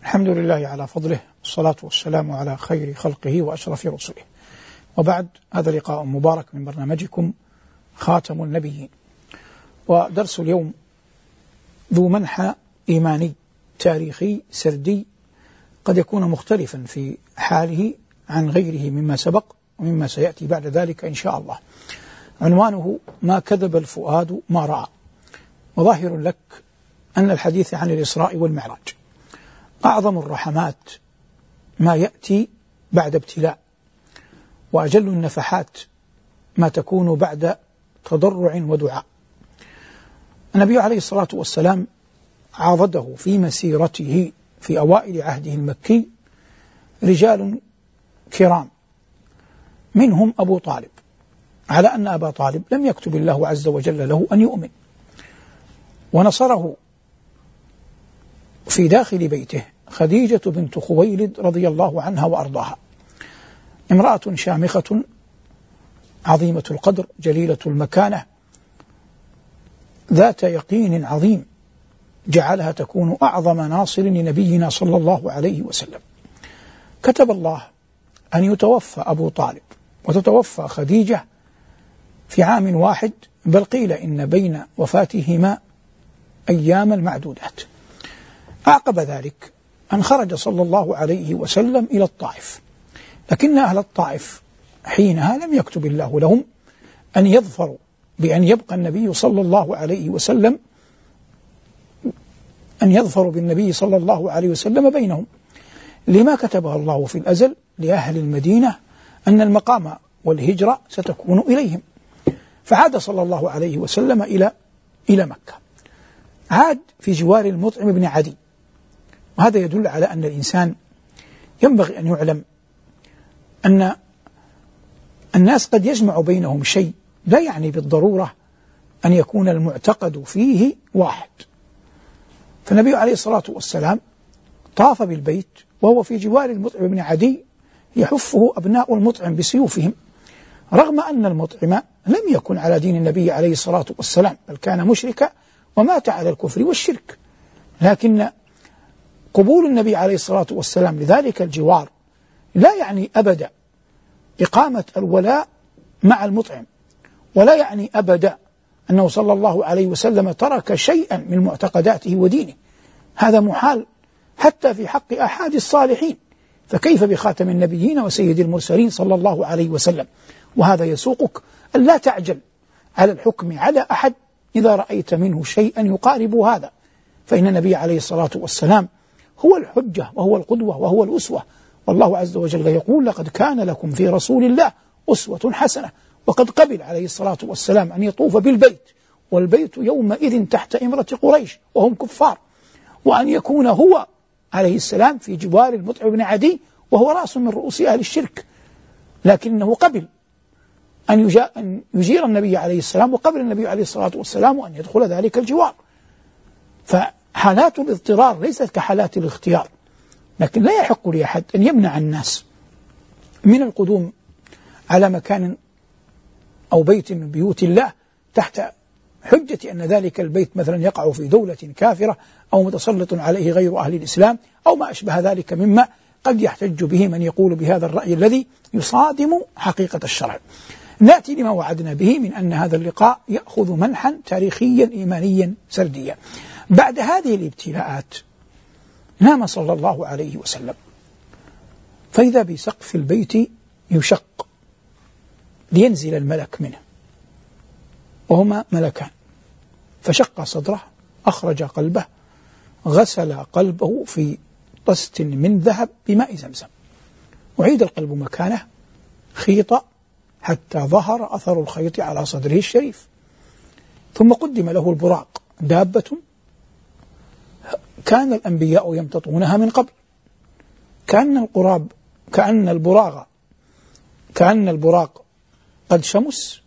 الحمد لله على فضله، والصلاة والسلام على خير خلقه وأشرف رسله، وبعد. هذا لقاء مبارك من برنامجكم خاتم النبيين، ودرس اليوم ذو منحى إيماني تاريخي سردي قد يكون مختلفا في حاله عن غيره مما سبق ومما سيأتي بعد ذلك إن شاء الله. عنوانه: ما كذب الفؤاد ما رأى. وظاهر لك أن الحديث عن الإسراء والمعراج أعظم الرحمات ما يأتي بعد ابتلاء، وأجل النفحات ما تكون بعد تضرع ودعاء. النبي عليه الصلاة والسلام عاضده في مسيرته في أوائل عهده المكي رجال كرام، منهم أبو طالب، على أن أبا طالب لم يكتب الله عز وجل له أن يؤمن، ونصره في داخل بيته خديجة بنت خويلد رضي الله عنها وأرضاها، امرأة شامخة عظيمة القدر جليلة المكانة ذات يقين عظيم جعلها تكون أعظم ناصر لنبينا صلى الله عليه وسلم. كتب الله أن يتوفى أبو طالب وتتوفى خديجة في عام واحد، بل قيل إن بين وفاتهما أيام معدودات. أعقب ذلك أن خرج صلى الله عليه وسلم إلى الطائف، لكن أهل الطائف حينها لم يكتب الله لهم أن يظفروا بأن يبقى النبي صلى الله عليه وسلم، أن يظفروا بالنبي صلى الله عليه وسلم بينهم، لما كتبه الله في الأزل لأهل المدينة أن المقام والهجرة ستكون إليهم. فعاد صلى الله عليه وسلم إلى مكة، عاد في جوار المطعم بن عدي. وهذا يدل على أن الإنسان ينبغي أن يعلم أن الناس قد يجمع بينهم شيء لا يعني بالضرورة أن يكون المعتقد فيه واحد. فالنبي عليه الصلاة والسلام طاف بالبيت وهو في جوار المطعم بن عدي يحفه أبناء المطعم بسيوفهم، رغم أن المطعم لم يكن على دين النبي عليه الصلاة والسلام، بل كان مشركا ومات على الكفر والشرك. لكن قبول النبي عليه الصلاة والسلام لذلك الجوار لا يعني أبدا إقامة الولاء مع المطعم، ولا يعني أبدا أنه صلى الله عليه وسلم ترك شيئا من معتقداته ودينه. هذا محال حتى في حق أحد الصالحين، فكيف بخاتم النبيين وسيد المرسلين صلى الله عليه وسلم؟ وهذا يسوقك أن لا تعجل على الحكم على أحد إذا رأيت منه شيئا يقارب هذا، فإن النبي عليه الصلاة والسلام هو الحجة وهو القدوة وهو الأسوة. والله عز وجل يقول: لقد كان لكم في رسول الله أسوة حسنة. وقد قبل عليه الصلاة والسلام أن يطوف بالبيت، والبيت يومئذ تحت إمرة قريش وهم كفار، وأن يكون هو عليه السلام في جوار المطعم بن عدي وهو رأس من رؤوس أهل الشرك، لكنه قبل أن يجير النبي عليه السلام، وقبل النبي عليه الصلاة والسلام أن يدخل ذلك الجوار. فحالات الاضطرار ليست كحالات الاختيار، لكن لا يحق لأحد أن يمنع الناس من القدوم على مكان أو بيت من بيوت الله تحت حجة أن ذلك البيت مثلا يقع في دولة كافرة أو متسلط عليه غير أهل الإسلام أو ما أشبه ذلك مما قد يحتج به من يقول بهذا الرأي الذي يصادم حقيقة الشرع. نأتي لما وعدنا به من أن هذا اللقاء يأخذ منحا تاريخيا إيمانيا سرديا. بعد هذه الابتلاءات نام صلى الله عليه وسلم، فإذا بسقف البيت يشق لينزل الملك منه، وهما ملكان، فشق صدره، أخرج قلبه، غسل قلبه في طست من ذهب بماء زمزم، وعيد القلب مكانه خيط حتى ظهر أثر الخيط على صدره الشريف، ثم قدم له البراق، دابة كان الأنبياء يمتطونها من قبل، كأن البراق قد شمس،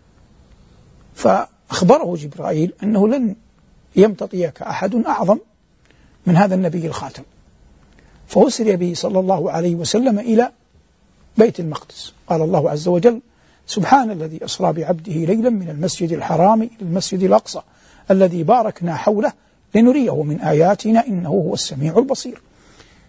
فأخبره جبرائيل أنه لن يمتطيك أحد أعظم من هذا النبي الخاتم، فأسري به صلى الله عليه وسلم إلى بيت المقدس. قال الله عز وجل: سبحان الذي أسرى بعبده ليلا من المسجد الحرام إلى المسجد الأقصى الذي باركنا حوله لنريه من آياتنا إنه هو السميع البصير.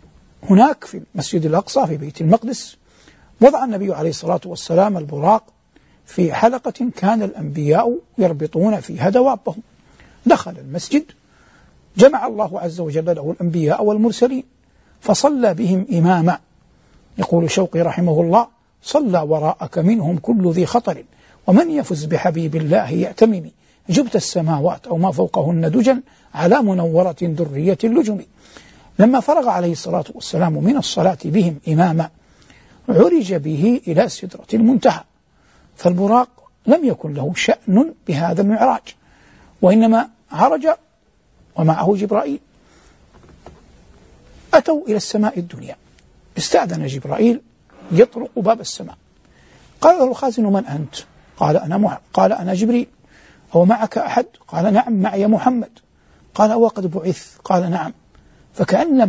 هناك في المسجد الأقصى في بيت المقدس وضع النبي عليه الصلاة والسلام البراق في حلقة كان الأنبياء يربطون فيها دوابهم. دخل المسجد، جمع الله عز وجل له الأنبياء والمرسلين فصلى بهم إماما. يقول شوقي رحمه الله: صلى وراءك منهم كل ذي خطر، ومن يفز بحبيب الله يأتمم، جبت السماوات أو ما فوقهن دجا على منورة درية اللجم. لما فرغ عليه الصلاة والسلام من الصلاة بهم إماما عرج به إلى سدرة المنتهى، فالبراق لم يكن له شأن بهذا المعراج، وإنما عرج ومعه جبرائيل. أتوا إلى السماء الدنيا، استأذن جبرائيل يطرق باب السماء، قال له الخازن: من أنت؟ قال أنا جبريل. أو معك أحد؟ قال: نعم معي محمد. قال: وقد بعث؟ قال: نعم. فكأن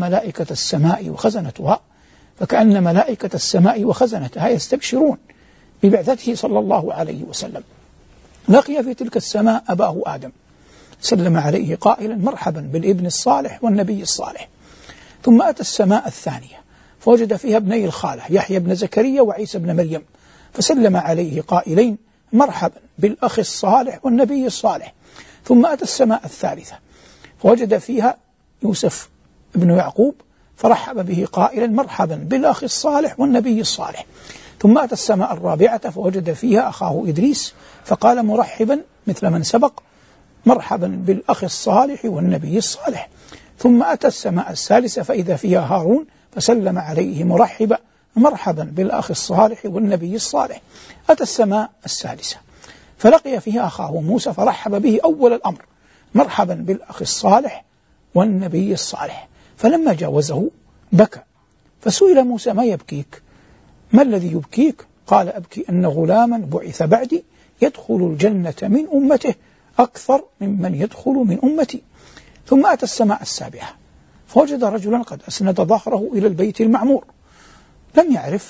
ملائكة السماء وخزنتها يستبشرون ببعثته صلى الله عليه وسلم. لقي في تلك السماء أباه آدم، سلم عليه قائلا: مرحبا بالابن الصالح والنبي الصالح. ثم أتى السماء الثانية فوجد فيها ابني الخالة يحيى بن زكريا وعيسى بن مريم، فسلم عليه قائلين: مرحبا بالأخ الصالح والنبي الصالح. ثم أتى السماء الثالثة فوجد فيها يوسف ابن يعقوب فرحب به قائلا: مرحبا بالأخ الصالح والنبي الصالح. ثم أتى السماء الرابعة فوجد فيها أخاه إدريس فقال مرحبا مثل من سبق: مرحبا بالأخ الصالح والنبي الصالح. ثم أتى السماء الثالثة فإذا فيها هارون فسلم عليه مرحبا: مرحبا بالأخ الصالح والنبي الصالح. أتى السماء السادسة فلقي فيها أخاه موسى فرحب به أول الأمر: مرحبا بالأخ الصالح والنبي الصالح. فلما جاوزه بكى، فسئل موسى: ما يبكيك؟ ما الذي يبكيك؟ قال: أبكي أن غلاما بعث بعدي يدخل الجنة من أمته أكثر ممن يدخل من أمتي. ثم أتى السماء السابعة فوجد رجلا قد أسند ظهره إلى البيت المعمور، لم يعرفه،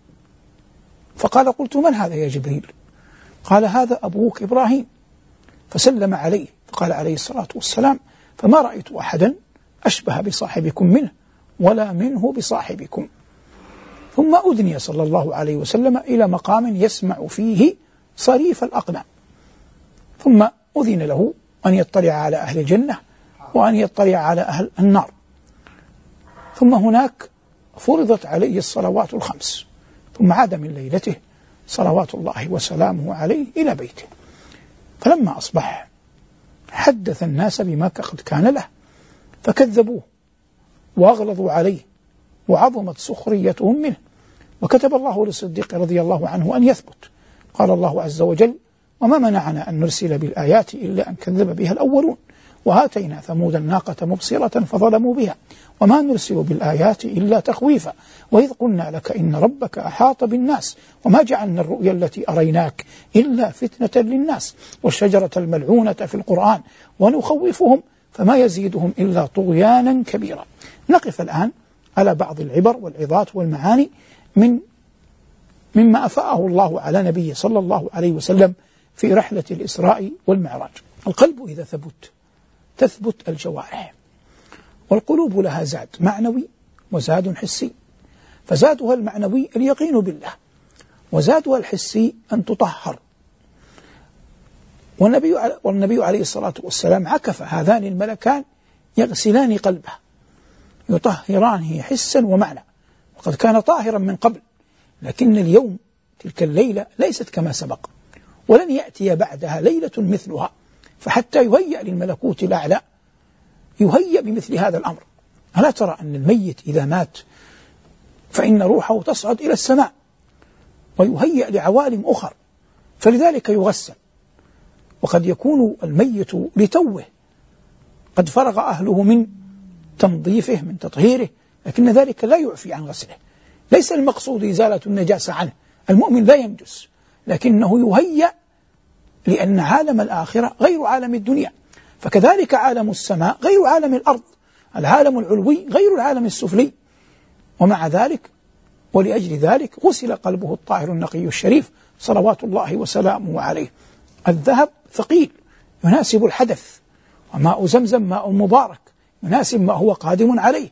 فقال: قلت: من هذا يا جبريل؟ قال: هذا أبوك إبراهيم. فسلم عليه فقال عليه الصلاة والسلام: فما رأيت أحدا أشبه بصاحبكم منه ولا منه بصاحبكم. ثم أدني صلى الله عليه وسلم إلى مقام يسمع فيه صريف الأقلام، ثم أذن له أن يطلع على أهل الجنة وأن يطلع على أهل النار. ثم هناك فرضت عليه الصلوات الخمس، ثم عاد من ليلته صلوات الله وسلامه عليه إلى بيته. فلما أصبح حدث الناس بما قد كان له فكذبوه وأغلظوا عليه وعظمت سخريتهم منه، وكتب الله للصديق رضي الله عنه أن يثبت. قال الله عز وجل: وما منعنا أن نرسل بالآيات إلا أن كذب بها الأولون وآتينا ثمود الناقة مبصرة فظلموا بها وما نرسل بالآيات إلا تخويفا وإذ قلنا لك إن ربك أحاط بالناس وما جعلنا الرؤيا التي أريناك إلا فتنة للناس والشجرة الملعونة في القرآن ونخوفهم فما يزيدهم إلا طغيانا كبيرا. نقف الآن على بعض العبر والعظات والمعاني مما أفاءه الله على نبيه صلى الله عليه وسلم في رحلة الإسراء والمعراج. القلب إذا تثبت الجوارح، والقلوب لها زاد معنوي وزاد حسي، فزادها المعنوي اليقين بالله، وزادها الحسي أن تطهر. والنبي عليه الصلاة والسلام عكف هذان الملكان يغسلان قلبه يطهرانه حسا ومعنى، وقد كان طاهرا من قبل، لكن اليوم تلك الليلة ليست كما سبق، ولن يأتي بعدها ليلة مثلها، فحتى يهيأ للملكوت الأعلى يهيأ بمثل هذا الأمر. ألا ترى أن الميت إذا مات فإن روحه تصعد إلى السماء ويهيأ لعوالم أخر، فلذلك يغسل. وقد يكون الميت لتوه قد فرغ أهله من تنظيفه من تطهيره، لكن ذلك لا يعفي عن غسله. ليس المقصود إزالة النجاسة عنه، المؤمن لا ينجس، لكنه يهيأ لأن عالم الآخرة غير عالم الدنيا، فكذلك عالم السماء غير عالم الأرض، العالم العلوي غير العالم السفلي. ومع ذلك ولأجل ذلك غسل قلبه الطاهر النقي الشريف صلوات الله وسلامه عليه. الذهب ثقيل يناسب الحدث، وماء زمزم ماء مبارك يناسب ما هو قادم عليه،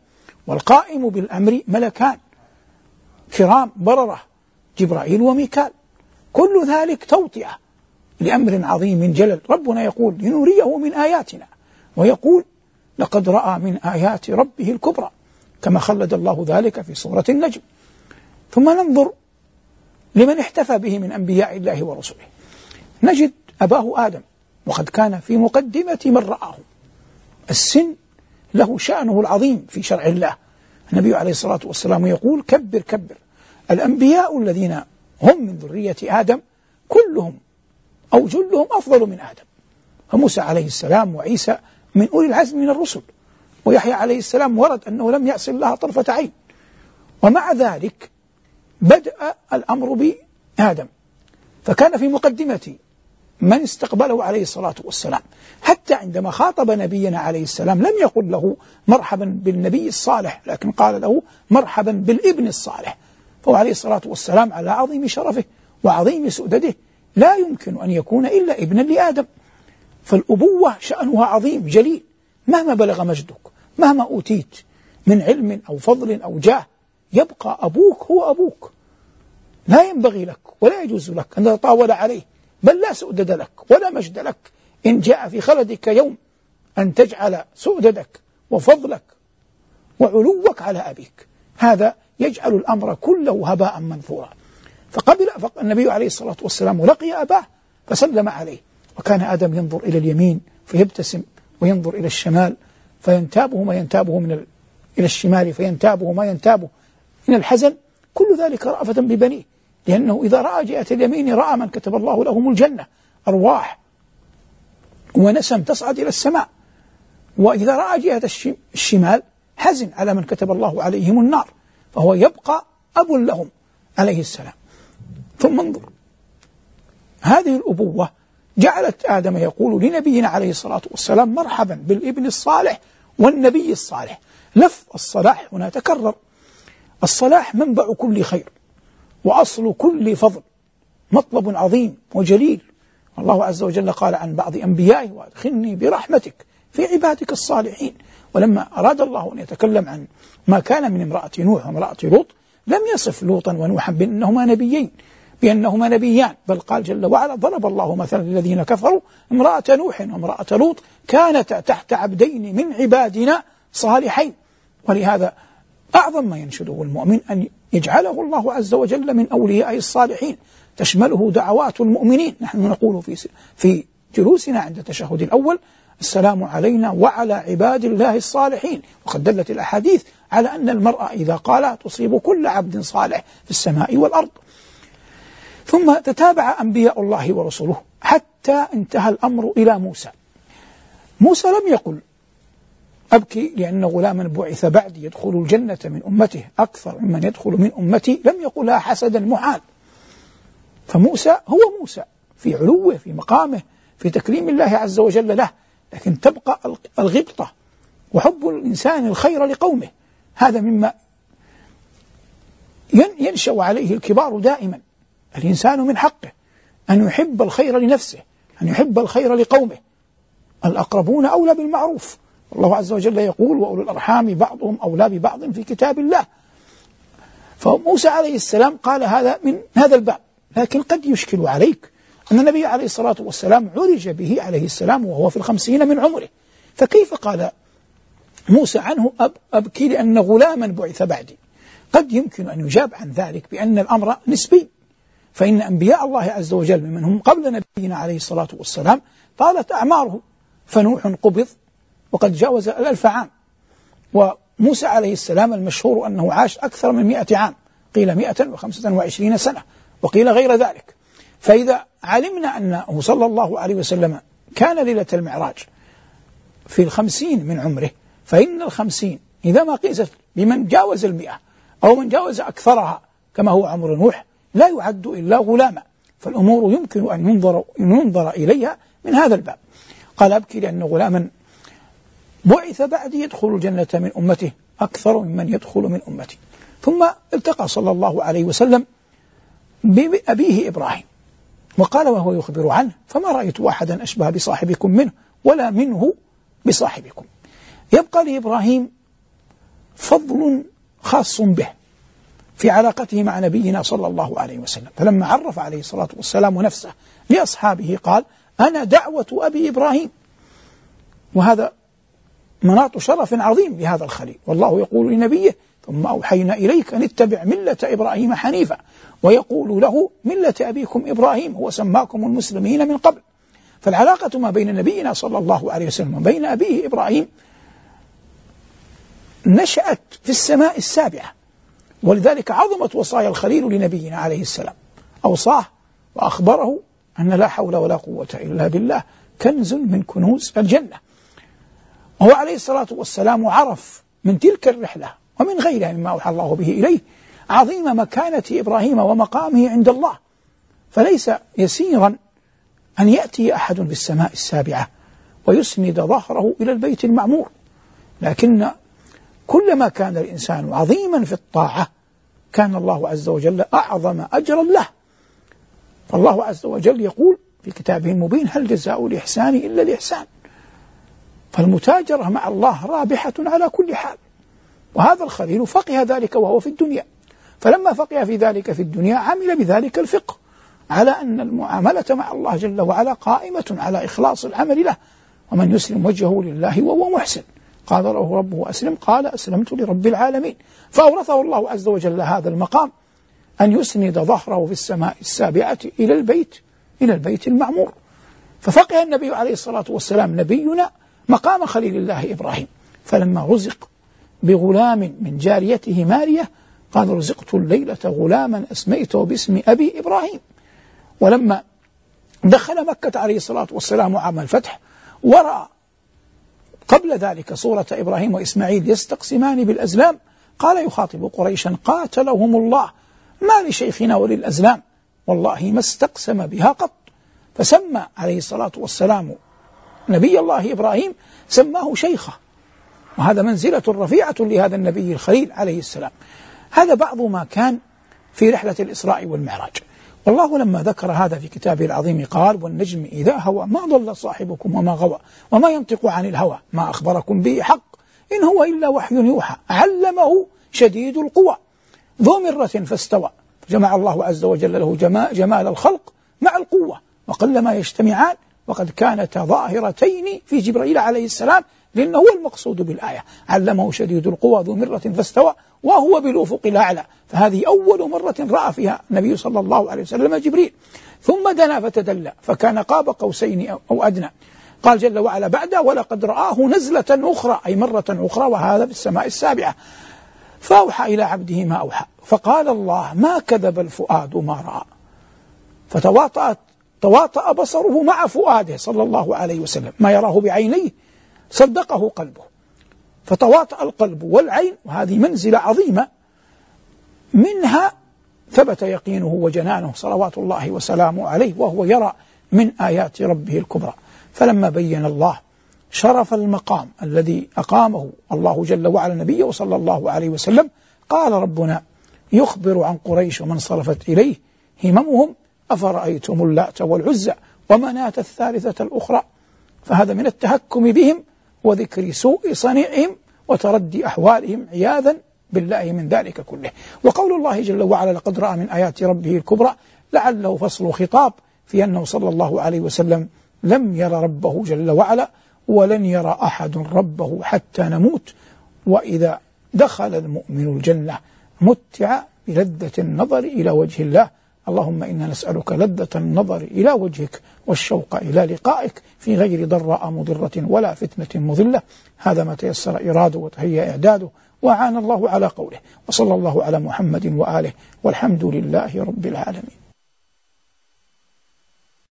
والقائم بالأمر ملكان كرام بررة جبرائيل وميكال، كل ذلك توطئة لأمر عظيم جلل. ربنا يقول لنريه من آياتنا، ويقول لقد رأى من آيات ربه الكبرى، كما خلد الله ذلك في سورة النجم. ثم ننظر لمن احتفى به من أنبياء الله ورسله، نجد أباه آدم، وقد كان في مقدمة من رآه. السن له شأنه العظيم في شرع الله. النبي عليه الصلاة والسلام يقول كبر كبر، الأنبياء الذين هم من ذرية آدم كلهم أو جلهم أفضل من آدم. فموسى عليه السلام وعيسى من أولي العزم من الرسل، ويحيى عليه السلام ورد أنه لم يعص الله طرفة عين، ومع ذلك بدأ الأمر بآدم، فكان في مقدمة من استقبله عليه الصلاة والسلام. حتى عندما خاطب نبينا عليه السلام لم يقل له مرحبا بالنبي الصالح، لكن قال له مرحبا بالابن الصالح. فهو عليه الصلاة والسلام على عظيم شرفه وعظيم سؤدده لا يمكن أن يكون إلا ابنا لآدم. فالأبوة شأنها عظيم جليل، مهما بلغ مجدك، مهما أوتيت من علم أو فضل أو جاه، يبقى أبوك هو أبوك. لا ينبغي لك ولا يجوز لك أن تطاول عليه، بل لا سؤدد لك ولا مجد لك إن جاء في خلدك يوم أن تجعل سؤددك وفضلك وعلوك على أبيك. هذا يجعل الأمر كله هباء منثورا. فقبل النبي عليه الصلاة والسلام لقي أباه فسلم عليه، وكان آدم ينظر إلى اليمين فيبتسم، وينظر إلى الشمال فينتابه ما ينتابه إلى الشمال فينتابه ما ينتابه من الحزن، كل ذلك رأفة ببنيه، لأنه إذا رأى جهة اليمين رأى من كتب الله لهم الجنة، أرواح ونسم تصعد إلى السماء، وإذا رأى جهة الشمال حزن على من كتب الله عليهم النار، فهو يبقى أب لهم عليه السلام. ثم انظر، هذه الأبوة جعلت آدم يقول لنبينا عليه الصلاة والسلام مرحبا بالابن الصالح والنبي الصالح. لفظ الصلاح هنا تكرر. الصلاح منبع كل خير وأصل كل فضل، مطلب عظيم وجليل. الله عز وجل قال عن بعض أنبيائه وأدخلني برحمتك في عبادك الصالحين. ولما أراد الله أن يتكلم عن ما كان من امرأة نوح وامرأة لوط لم يصف لوطا ونوحا بأنهما نبيين، بأنهما نبيان، بل قال جل وعلا ضرب الله مثلا للذين كفروا امرأة نوح وامرأة لوط كانتا تحت عبدين من عبادنا صالحين. ولهذا أعظم ما ينشده المؤمن أن يجعله الله عز وجل من أولياء الصالحين، تشمله دعوات المؤمنين. نحن نقول في جلوسنا عند التشهد الأول السلام علينا وعلى عباد الله الصالحين، وقد دلت الأحاديث على أن المرأة إذا قال تصيب كل عبد صالح في السماء والأرض. ثم تتابع أنبياء الله ورسله حتى انتهى الأمر إلى موسى. موسى لم يقل أبكي لأن غلاما بعث بعدي يدخل الجنة من أمته أكثر ممن يدخل من أمتي، لم يقلها حسدا محال. فموسى هو موسى في علوه في مقامه في تكريم الله عز وجل له، لكن تبقى الغبطة وحب الإنسان الخير لقومه. هذا مما ينشأ عليه الكبار دائما. الإنسان من حقه أن يحب الخير لنفسه، أن يحب الخير لقومه. الأقربون أولى بالمعروف، الله عز وجل يقول وأولو الأرحام بعضهم أولى ببعض في كتاب الله. فموسى عليه السلام قال هذا من هذا الباب. لكن قد يشكل عليك أن النبي عليه الصلاة والسلام عرج به عليه السلام وهو في 50 من عمره، فكيف قال موسى عنه أبكي لأن غلاما بعث بعدي؟ قد يمكن أن يجاب عن ذلك بأن الأمر نسبي، فإن أنبياء الله عز وجل ممن هم قبل نبينا عليه الصلاة والسلام طالت أعمارهم، فنوح قبض وقد جاوز 1000 عام، وموسى عليه السلام المشهور أنه عاش أكثر من 100 عام، قيل 125 سنة وقيل غير ذلك. فإذا علمنا أنه صلى الله عليه وسلم كان ليلة المعراج في 50 من عمره، فإن 50 إذا ما قيست بمن جاوز 100 أو من جاوز أكثرها كما هو عمر نوح لا يعد إلا غلاما. فالأمور يمكن أن ينظر إليها من هذا الباب. قال أبكي لأن غلاما بعث بعدي يدخل الجنة من أمته أكثر ممن يدخل من أمتي. ثم التقى صلى الله عليه وسلم بأبيه إبراهيم وقال وهو يخبر عنه فما رأيت أحدا أشبه بصاحبكم منه ولا منه بصاحبكم. يبقى لإبراهيم فضل خاص به في علاقته مع نبينا صلى الله عليه وسلم. فلما عرف عليه الصلاة والسلام نفسه لأصحابه قال: أنا دعوة أبي إبراهيم. وهذا مناط شرف عظيم لهذا الخليل، والله يقول لنبيه: ثم أوحينا إليك أن اتبع ملة إبراهيم حنيفا، ويقول له: ملة أبيكم إبراهيم هو سماكم المسلمين من قبل. فالعلاقة ما بين نبينا صلى الله عليه وسلم وبين أبيه إبراهيم نشأت في السماء السابعة، ولذلك عظمت وصايا الخليل لنبينا عليه السلام، أوصاه وأخبره أن لا حول ولا قوة إلا بالله كنز من كنوز الجنة. وهو عليه الصلاة والسلام عرف من تلك الرحلة ومن غيرها مما أوحى الله به إليه عظيم مكانة إبراهيم ومقامه عند الله، فليس يسيرا أن يأتي أحد في السماء السابعة ويسند ظهره إلى البيت المعمور، لكن كلما كان الإنسان عظيما في الطاعة كان الله عز وجل أعظم أجرا له. فالله عز وجل يقول في كتابه المبين: هل جزاء الإحسان إلا الإحسان. فالمتاجرة مع الله رابحة على كل حال. وهذا الخليل فقه ذلك وهو في الدنيا، فلما فقه في ذلك في الدنيا عمل بذلك الفقه على أن المعاملة مع الله جل وعلا قائمة على إخلاص العمل له، ومن يسلم وجهه لله وهو محسن. قال له ربه أسلم، قال أسلمت لرب العالمين. فأورثه الله عز وجل هذا المقام أن يسند ظهره في السماء السابعة إلى البيت المعمور. ففقه النبي عليه الصلاة والسلام نبينا مقام خليل الله إبراهيم، فلما رزق بغلام من جاريته مارية قال: رزقت الليلة غلاما أسميته باسم أبي إبراهيم. ولما دخل مكة عليه الصلاة والسلام عام الفتح ورأى قبل ذلك صورة إبراهيم وإسماعيل يستقسمان بالأزلام قال يخاطب قريشا: قاتلهم الله، ما لشيخنا وللأزلام والله ما استقسم بها قط. فسمى عليه الصلاة والسلام نبي الله إبراهيم، سماه شيخه، وهذا منزلة رفيعة لهذا النبي الخليل عليه السلام. هذا بعض ما كان في رحلة الإسراء والمعراج. والله لما ذكر هذا في كتابه العظيم قال: والنجم إذا هوى ما ضل صاحبكم وما غوى وما ينطق عن الهوى ما أخبركم به حق إن هو إلا وحي يوحى علمه شديد القوى ذو مرة فاستوى. جمع الله عز وجل له جمال الخلق مع القوة، وقلما يجتمعان، وقد كانتا ظاهرتين في جبريل عليه السلام، لأنه هو المقصود بالآية: علمه شديد القوى ذو مرة فاستوى وهو بالأفق الأعلى. فهذه أول مرة رأى فيها النبي صلى الله عليه وسلم جبريل. ثم دنا فتدلى فكان قاب قوسين أو أدنى. قال جل وعلا بعد: ولقد رآه نزلة أخرى، أي مرة أخرى، وهذا في السماء السابعة، فأوحى إلى عبده ما أوحى. فقال الله: ما كذب الفؤاد ما رأى. فتواطأ بصره مع فؤاده صلى الله عليه وسلم، ما يراه بعينيه صدقه قلبه، فتواطأ القلب والعين، وهذه منزلة عظيمة منها ثبت يقينه وجنانه صلوات الله وسلامه عليه، وهو يرى من آيات ربه الكبرى. فلما بين الله شرف المقام الذي أقامه الله جل وعلا نبيه صلى الله عليه وسلم قال ربنا يخبر عن قريش ومن صرفت إليه هممهم: أفرأيتم اللات والعزى ومناة الثالثة الأخرى. فهذا من التهكم بهم وذكر سوء صنيعهم وتردي أحوالهم عياذا بالله من ذلك كله. وقول الله جل وعلا: لقد رأى من آيات ربه الكبرى، لعله فصل خطاب في أنه صلى الله عليه وسلم لم ير ربه جل وعلا، ولن يرى أحد ربه حتى نموت. وإذا دخل المؤمن الجنة متع بلذة النظر إلى وجه الله. اللهم إنا نسألك لذة النظر إلى وجهك والشوق إلى لقائك في غير ضراء مضرة ولا فتنة مضلة. هذا ما تيسر إراده وتهيأ إعداده، وعان الله على قوله. وصلى الله على محمد وآله، والحمد لله رب العالمين.